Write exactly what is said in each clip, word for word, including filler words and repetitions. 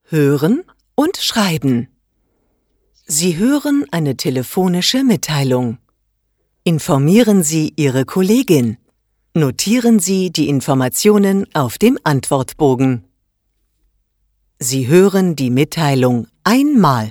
Hören und Schreiben. Sie hören eine telefonische Mitteilung. Informieren Sie Ihre Kollegin. Notieren Sie die Informationen auf dem Antwortbogen. Sie hören die Mitteilung einmal.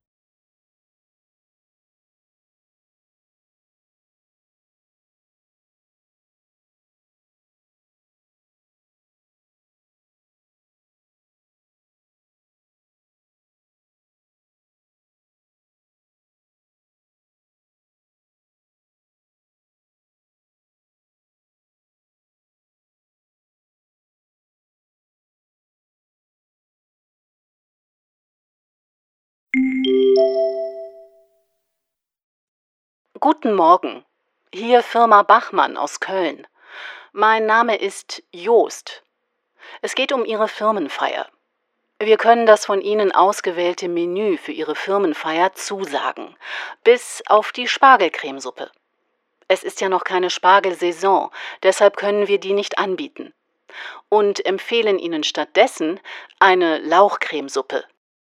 Guten Morgen, hier Firma Bachmann aus Köln. Mein Name ist Joost. Es geht um Ihre Firmenfeier. Wir können das von Ihnen ausgewählte Menü für Ihre Firmenfeier zusagen, bis auf die Spargelcremesuppe. Es ist ja noch keine Spargelsaison, deshalb können wir die nicht anbieten. Und empfehlen Ihnen stattdessen eine Lauchcremesuppe.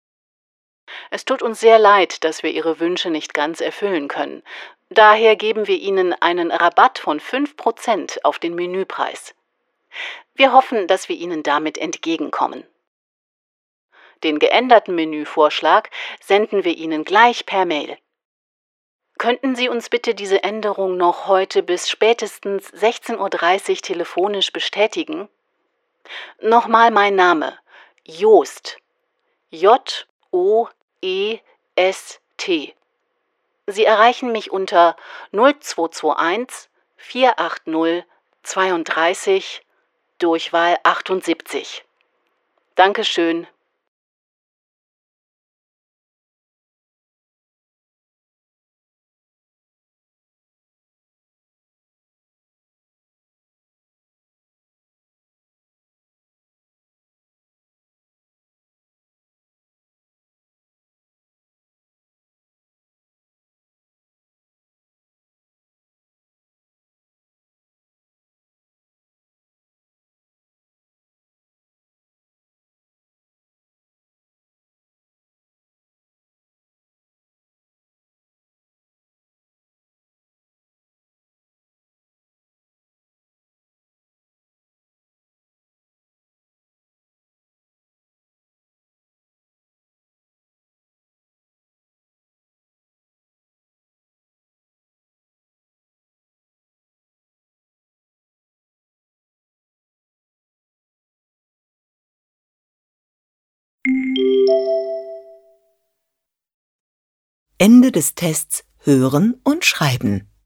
Es tut uns sehr leid, dass wir Ihre Wünsche nicht ganz erfüllen können. Daher geben wir Ihnen einen Rabatt von fünf Prozent auf den Menüpreis. Wir hoffen, dass wir Ihnen damit entgegenkommen. Den geänderten Menüvorschlag senden wir Ihnen gleich per Mail. Könnten Sie uns bitte diese Änderung noch heute bis spätestens sechzehn Uhr dreißig telefonisch bestätigen? Nochmal mein Name, Joost. J O E S T. Sie erreichen mich unter null zwei zwei eins vier acht null zweiunddreißig Durchwahl achtundsiebzig. Dankeschön. Ende des Tests Hören und Schreiben.